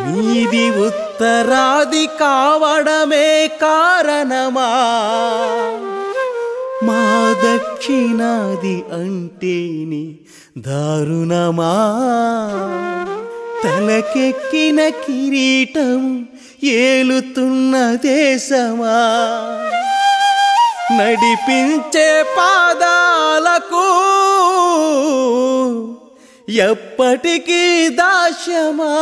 నీది ఉత్తరాది కావడమే కారణమా, మా దక్షిణాది అంటేని దారుణమా. తలకెక్కిన కిరీటం ఏలుతున్న దేశమా, నడిపించే పాదాలకు ఎప్పటికీ దాస్యమా.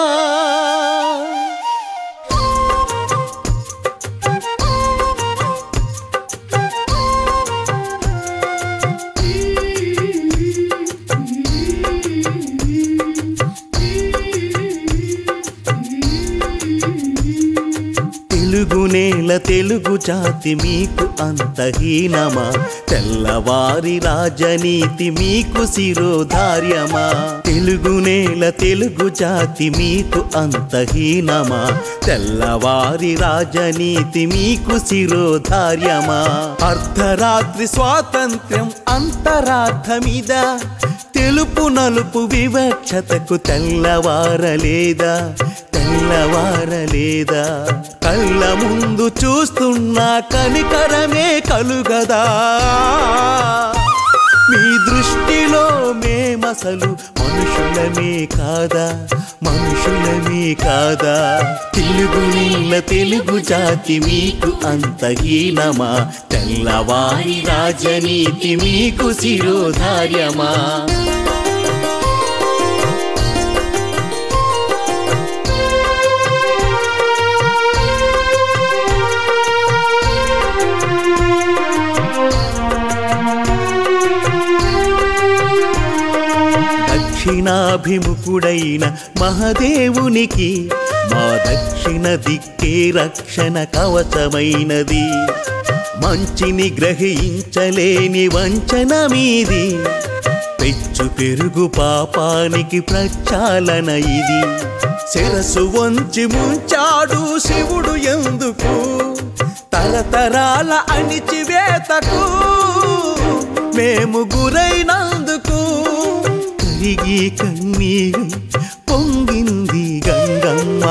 తెలుగు నేల తెలుగు జాతి మీకు అంతహీనమా, తెల్లవారి రాజనీతి మీకు శిరోధార్యమా. తెలుగు నేల తెలుగు జాతి మీకు అంతహీనమా, తెల్లవారి రాజనీతి మీకు శిరోధార్యమా. అర్ధరాత్రి స్వాతంత్ర్యం అంతరార్థమిదా, తెలుపు నలుపు వివక్షతకు తెల్లవారలేదా, తెల్లవారలేదా. కళ్ళ ముందు చూస్తున్నా కనికరమే కలుగదా, మీ దృష్టిలో మేమసలు మనుషులమే కాదా, మనుషులమే కాదా. తెలుగు నేల తెలుగు జాతి మీకు అంతహీనమా, తెల్లవారి రాజనీతి మీకు శిరోధార్యమా. దక్షిణాభిముఖుడైన మహదేవునికి మా దక్షిణ దిక్కే రక్షణ కవచమైనది. మంచిని గ్రహించలేని వంచన మీది, పెచ్చు పెరుగు పాపానికి ప్రక్షాళన ఇది. శిరసు వంచి ముంచాడు శివుడు ఎందుకు, తరతరాల అణిచివేతకు మేము గురైనందుకు. కరిగి కన్నీరై పొంగింది గంగమ్మ,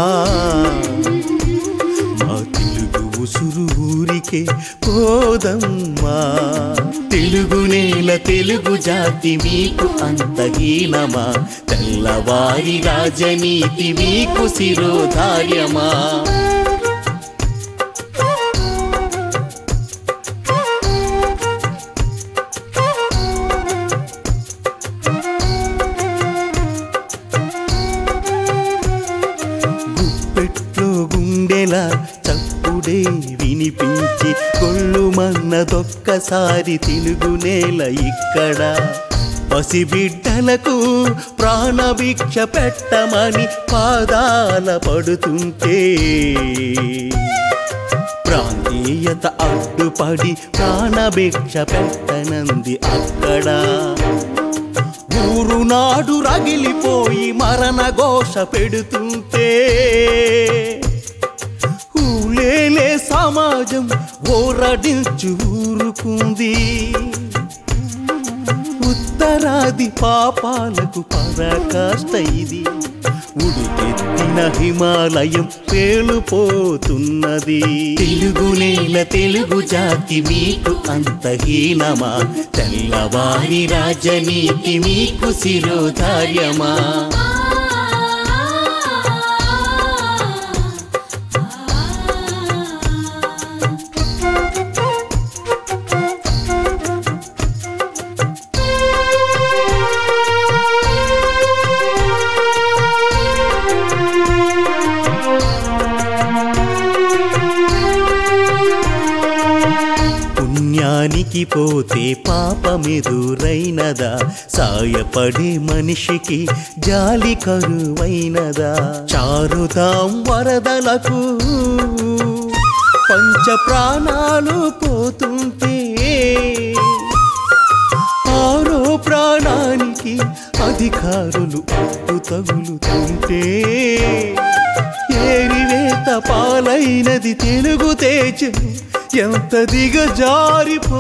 మా తెలుగు ఉసురు ఊరికే పోదమ్మా. తెలుగు నేల తెలుగు జాతి మీకు అంతహీనమా, తెల్లవారి రాజనీతి మీకు శిరోధార్యమా. గుండెలా చప్పుడే వినిపించి కొల్లుమన్నదొక్కసారి తెలుగు నేల ఇక్కడ. పసిబిడ్డలకు ప్రాణభిక్ష పెట్టమని పాదాల పడుతుంటే, ప్రాంతీయత అడ్డుపడి ప్రాణభిక్ష పెట్టనంది అక్కడ. ఊరు నాడు రగిలిపోయి మరణ ఘోష పెడుతుంటే, ఊలేలే సమాజం ఓరడించు ఊరుకుంది. ఉత్తరాది పాపాలకు పరాకాష్ట ఇది, ఉడికెత్తిన హిమాలయం పేలుపోతున్నది. తెలుగు నేల తెలుగు జాతి మీకు అంతహీనమా, తెల్లవారి రాజనీతి మీకు శిరోధార్యమా. పుణ్యానికి పోతే పాపమెదురైనదా, సాయపడే మనిషికి జాలి కరువైనదా. చారుదాం వరదలకు పంచ ప్రాణాలు పోతుంటే, ఆరో ప్రాణానికి అధికారులు అడ్డు తగులుతుంటే, ఏరివేత పాలైనది తెలుగు తేజం ఎంత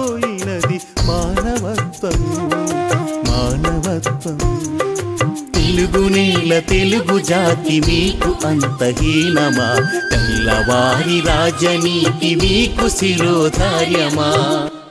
దిగజారిపోయినది మానవత్వం, మానవత్వం. తెలుగు నేల తెలుగు జాతి మీకు అంతహీనమా? తెల్లవారి రాజనీతి మీకు శిరోధార్యమా?